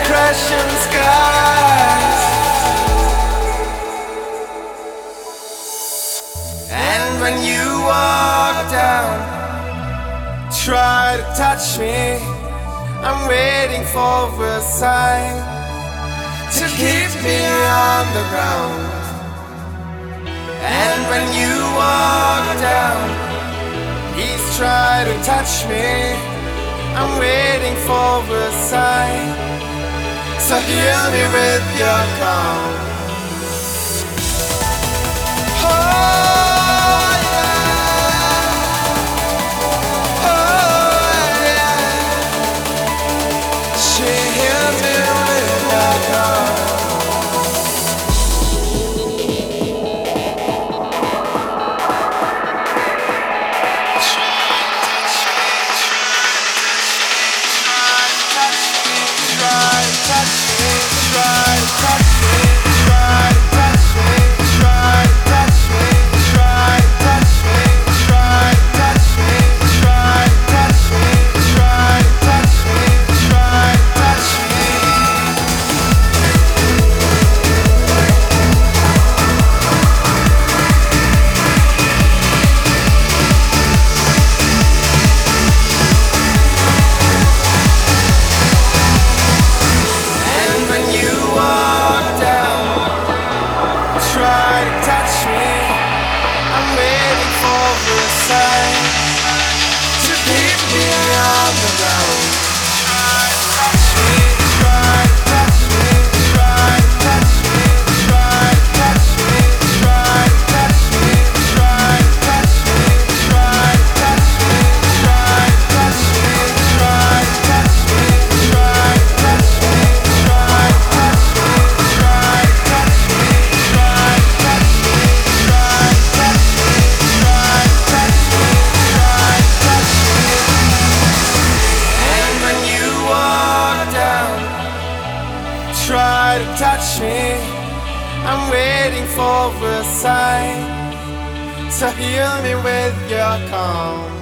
crashing skies. And when you walk down, try to touch me. I'm waiting for a sign to keep me on the ground. And when you walk down, please try to touch me. I'm waiting for a sign, so heal me with your calm. Oh yeah, oh yeah. She heals me with your calm. Try to touch me. I'm waiting for a sign, so heal me with your calm.